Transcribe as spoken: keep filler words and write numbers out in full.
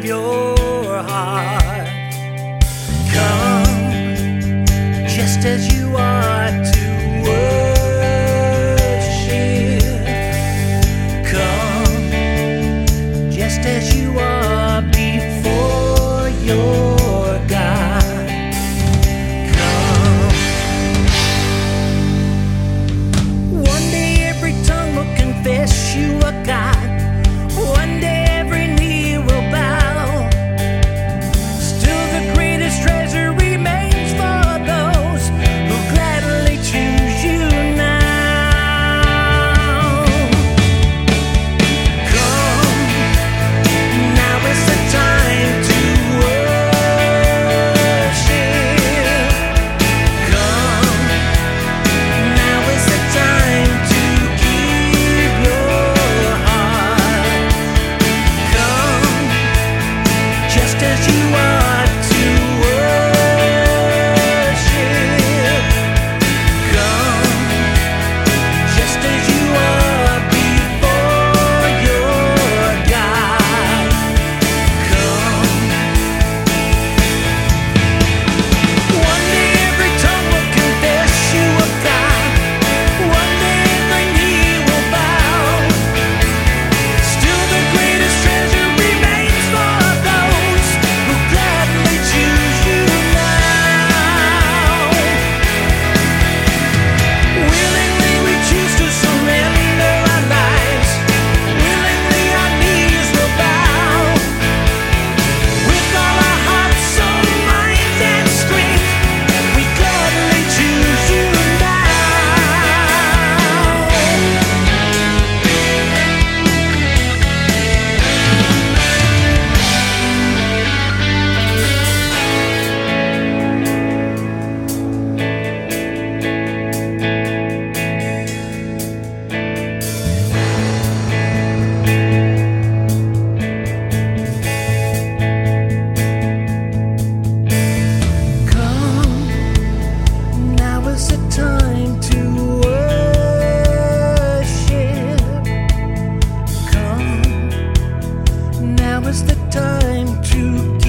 your heart. Come just as you are to worship. Come just as you are before your God. Come. One day every tongue will confess you are God. One day every knee will bow. Still the greatest treasure remains for those who gladly choose you now. Come, now is the time to worship. Come, now is the time to give your heart. Come, just as you are to worship. Come, just as you are before your God. Come. One day every tongue will confess you are God. One day every knee will bow. Still the greatest treasure remains for those who gladly choose you now. Willingly we choose to surrender our lives. Willingly our knees will bow. With all our hearts, soul, mind, and strength, we gladly choose you Come, now is the time to worship. Come, now is the time to give